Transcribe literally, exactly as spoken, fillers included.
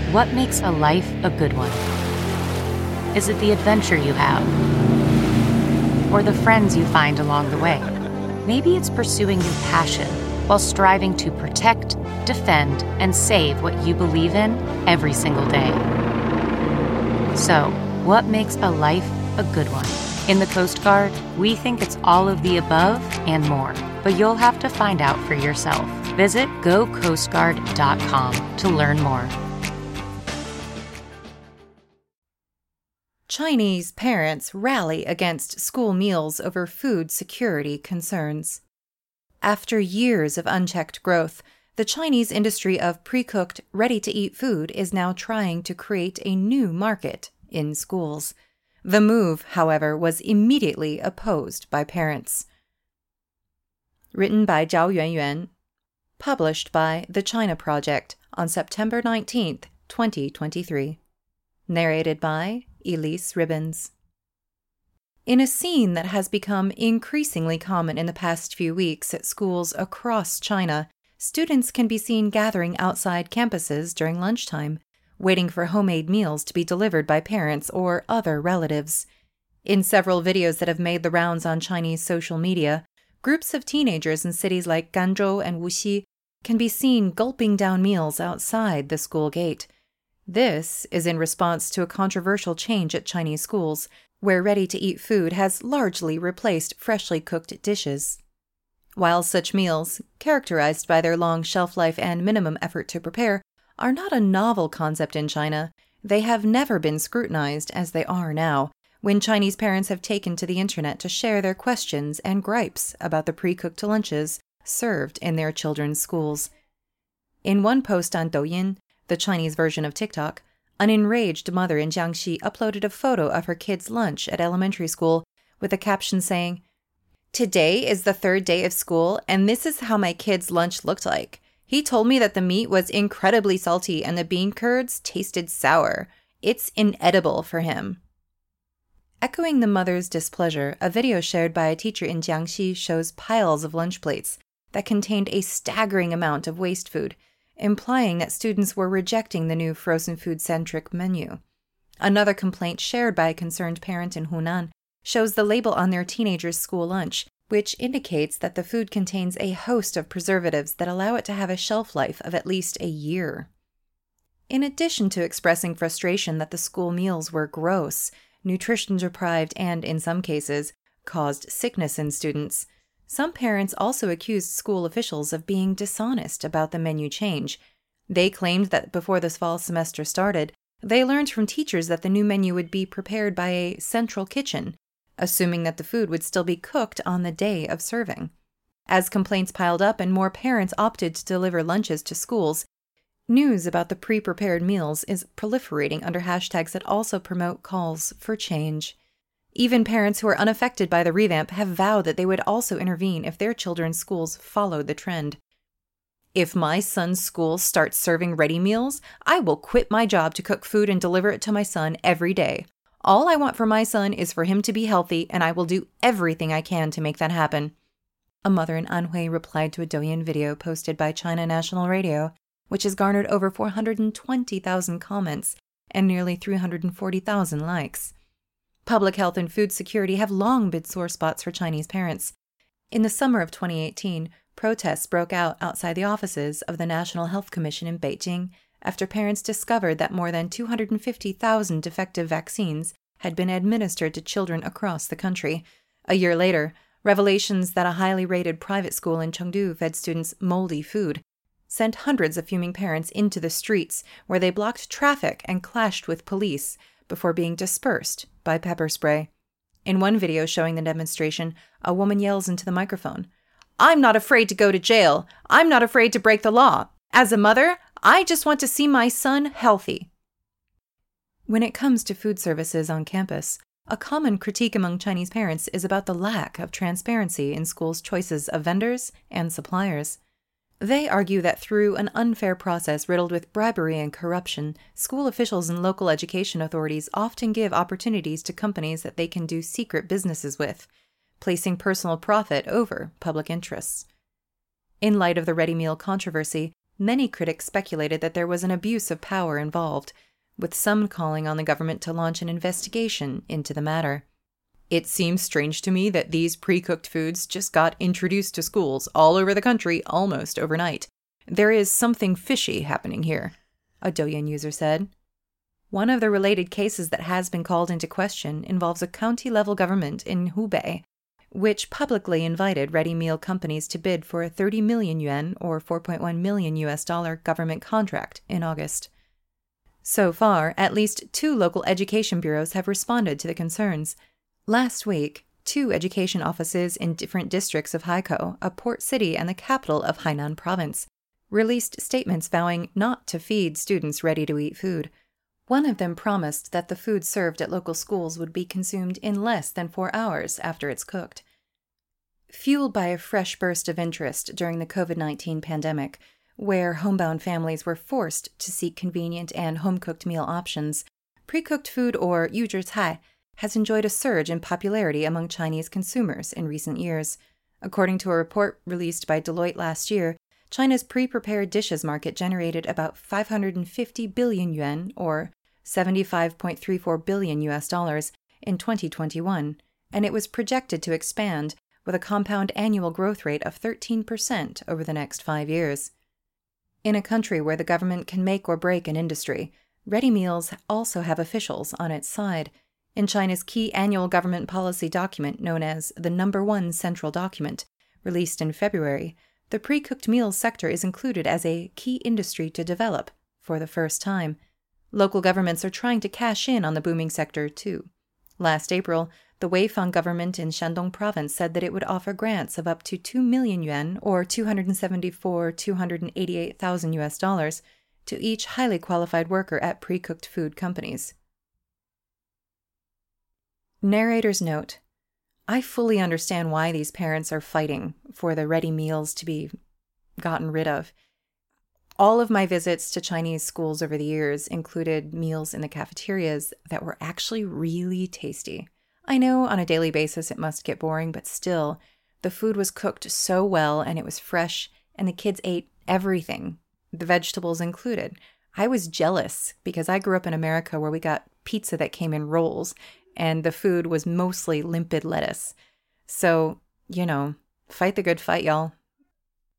What makes a life a good one? Is it the adventure you have? Or the friends you find along the way? Maybe it's pursuing your passion while striving to protect, defend, and save what you believe in every single day. So, what makes a life a good one? In the Coast Guard, we think it's all of the above and more, but you'll have to find out for yourself. Visit go coast guard dot com to learn more. Chinese parents rally against school meals over food security concerns. After years of unchecked growth, the Chinese industry of pre-cooked, ready-to-eat food is now trying to create a new market in schools. The move, however, was immediately opposed by parents. Written by Zhao Yuanyuan, published by The China Project on September nineteenth, twenty twenty-three. Narrated by Elise Ribbons. In a scene that has become increasingly common in the past few weeks at schools across China, students can be seen gathering outside campuses during lunchtime, waiting for homemade meals to be delivered by parents or other relatives. In several videos that have made the rounds on Chinese social media, groups of teenagers in cities like Ganzhou and Wuxi can be seen gulping down meals outside the school gate. This is in response to a controversial change at Chinese schools, where ready-to-eat food has largely replaced freshly cooked dishes. While such meals, characterized by their long shelf life and minimum effort to prepare, are not a novel concept in China, they have never been scrutinized as they are now, when Chinese parents have taken to the internet to share their questions and gripes about the pre-cooked lunches served in their children's schools. In one post on Douyin, the Chinese version of TikTok, an enraged mother in Jiangxi uploaded a photo of her kid's lunch at elementary school with a caption saying, "Today is the third day of school, and this is how my kid's lunch looked like. He told me that the meat was incredibly salty and the bean curds tasted sour. It's inedible for him." Echoing the mother's displeasure, a video shared by a teacher in Jiangxi shows piles of lunch plates that contained a staggering amount of waste food, implying that students were rejecting the new frozen food-centric menu. Another complaint shared by a concerned parent in Hunan shows the label on their teenager's school lunch, which indicates that the food contains a host of preservatives that allow it to have a shelf life of at least a year. In addition to expressing frustration that the school meals were gross, nutrition-deprived, and, in some cases, caused sickness in students, some parents also accused school officials of being dishonest about the menu change. They claimed that before this fall semester started, they learned from teachers that the new menu would be prepared by a central kitchen, assuming that the food would still be cooked on the day of serving. As complaints piled up and more parents opted to deliver lunches to schools, news about the pre-prepared meals is proliferating under hashtags that also promote calls for change. Even parents who are unaffected by the revamp have vowed that they would also intervene if their children's schools followed the trend. "If my son's school starts serving ready meals, I will quit my job to cook food and deliver it to my son every day. All I want for my son is for him to be healthy, and I will do everything I can to make that happen," a mother in Anhui replied to a Douyin video posted by China National Radio, which has garnered over four hundred twenty thousand comments and nearly three hundred forty thousand likes. Public health and food security have long been sore spots for Chinese parents. In the summer of twenty eighteen, protests broke out outside the offices of the National Health Commission in Beijing after parents discovered that more than two hundred fifty thousand defective vaccines had been administered to children across the country. A year later, revelations that a highly rated private school in Chengdu fed students moldy food sent hundreds of fuming parents into the streets, where they blocked traffic and clashed with police before being dispersed by pepper spray. In one video showing the demonstration, a woman yells into the microphone, "I'm not afraid to go to jail. I'm not afraid to break the law. As a mother, I just want to see my son healthy." When it comes to food services on campus, a common critique among Chinese parents is about the lack of transparency in schools' choices of vendors and suppliers. They argue that through an unfair process riddled with bribery and corruption, school officials and local education authorities often give opportunities to companies that they can do secret businesses with, placing personal profit over public interests. In light of the ready meal controversy, Many critics speculated that there was an abuse of power involved, with some calling on the government to launch an investigation into the matter. It seems strange to me that these pre-cooked foods just got introduced to schools all over the country almost overnight. There is something fishy happening here, a Douyin user said. One of the related cases that has been called into question involves a county-level government in Hubei, which publicly invited ready meal companies to bid for a thirty million yuan or four point one million U S dollar government contract in August. So far, at least two local education bureaus have responded to the concerns. Last week, two education offices in different districts of Haikou, a port city and the capital of Hainan province, released statements vowing not to feed students ready-to-eat food. One of them promised that the food served at local schools would be consumed in less than four hours after it's cooked. Fueled by a fresh burst of interest during the covid nineteen pandemic, where homebound families were forced to seek convenient and home-cooked meal options, pre-cooked food, or yuzhicai, has enjoyed a surge in popularity among Chinese consumers in recent years. According to a report released by Deloitte last year, China's pre-prepared dishes market generated about five hundred fifty billion yuan, or seventy-five point three four billion U S dollars, in twenty twenty-one, and it was projected to expand with a compound annual growth rate of thirteen percent over the next five years. In a country where the government can make or break an industry, ready meals also have officials on its side. In China's key annual government policy document known as the Number One Central Document, released in February, the pre-cooked meals sector is included as a key industry to develop for the first time. Local governments are trying to cash in on the booming sector, too. Last April, the Weifang government in Shandong province said that it would offer grants of up to two million yuan, or two hundred seventy-four thousand two hundred eighty-eight thousand U S dollars, to each highly qualified worker at pre-cooked food companies. Narrator's note: I fully understand why these parents are fighting for the ready meals to be gotten rid of. All of my visits to Chinese schools over the years included meals in the cafeterias that were actually really tasty. I know on a daily basis it must get boring, but still, the food was cooked so well and it was fresh, and the kids ate everything, the vegetables included. I was jealous because I grew up in America where we got pizza that came in rolls, and the food was mostly limpid lettuce. So, you know, fight the good fight, y'all.